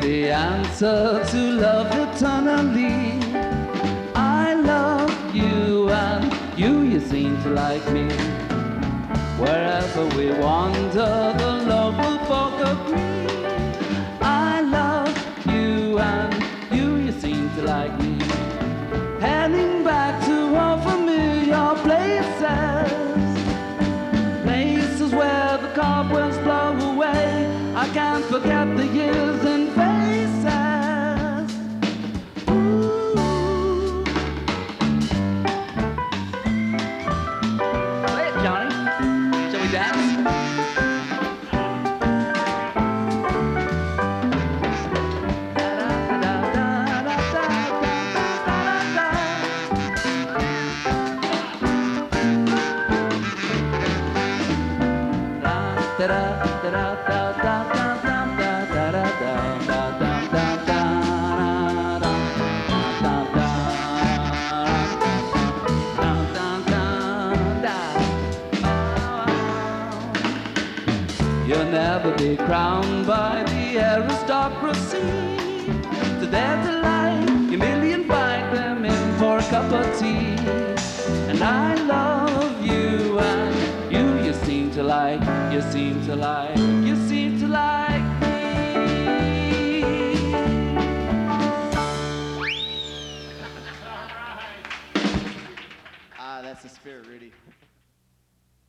the answer to love eternally. I love you and you seem to like me. Wherever we wander, the love will both agree. I love you and you seem to like me. Heading back to our familiar places where the cobwebs blow away. I can't forget the years and faces. Ooh. Play it, Johnny. Shall we dance? You'll never be crowned by the aristocracy. To their delight, you merely invite them in for a cup of tea. And I love you and you seem to like, you seem to like me. That's the spirit, Rudy.